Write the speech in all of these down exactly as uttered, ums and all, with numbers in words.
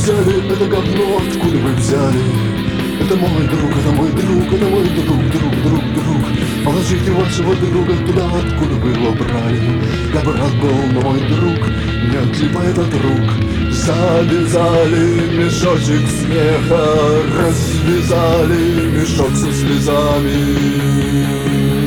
взяли это говно, откуда вы взяли? Это мой друг, это мой друг, это мой друг, друг, друг, друг. Положите вашего друга туда, откуда вы его брали. Я бы рад был, но мой друг не отлипает от рук. Завязали мешочек смеха, развязали мешок со слезами.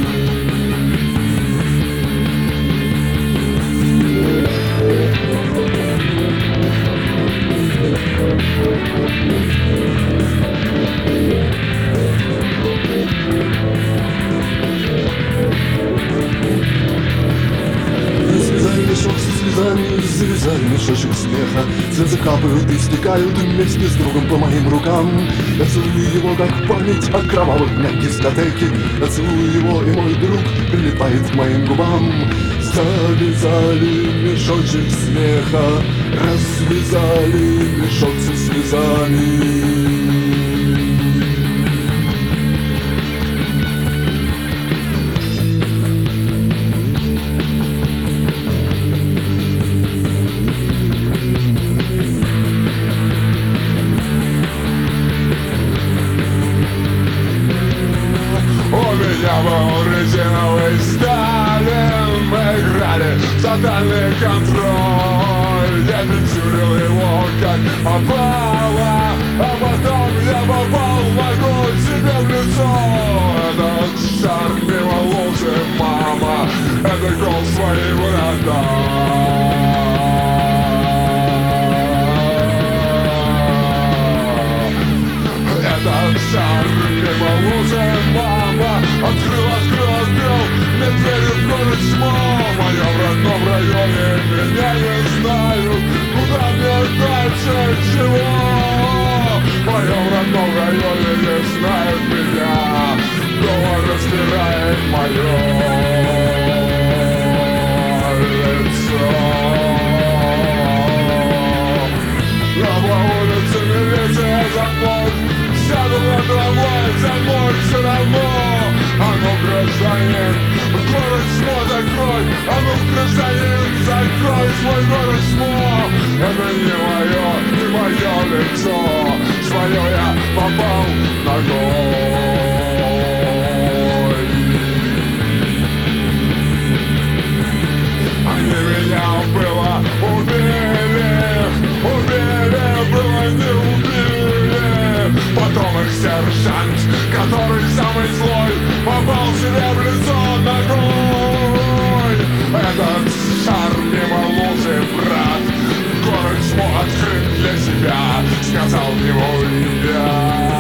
Мешок со слезами, завязали мешочек смеха. Слезы капают и стекают вместе с другом по моим рукам. Я целую его, как память о кровавых днях дискотеки. Я целую его, и мой друг прилипает к моим губам. Завязали мешочек смеха, развязали мешок со слезами. Я был резиновый Сталин, мы играли в тотальный контроль. Я пиццурил его как попало, а потом я попал ногой себе в лицо. Этот шар мимо лузы, мама, это гол в свои врата. Этот шар мимо лузы, мама, открыл, открыл, открыл мне двери в город тьма. В моем родном районе меня не знают, куда мне дальше, чего. В моем родном районе не знают меня, доллар распирает мое лицо. Я по улице милиция за мной, сяду на трамвай, за мной все равно. А ну, гражданин, город СМО закрой! А ну, гражданин, закрой свой город СМО! Это не мое, не мое лицо, свое я попал ногой. Они меня было убили, убили, было не убили. Потом их сержант, который самый злой, попал себе в лицо ногой. Этот шар мимо лузы, брат, город СМО открыт для себя, сказал его я.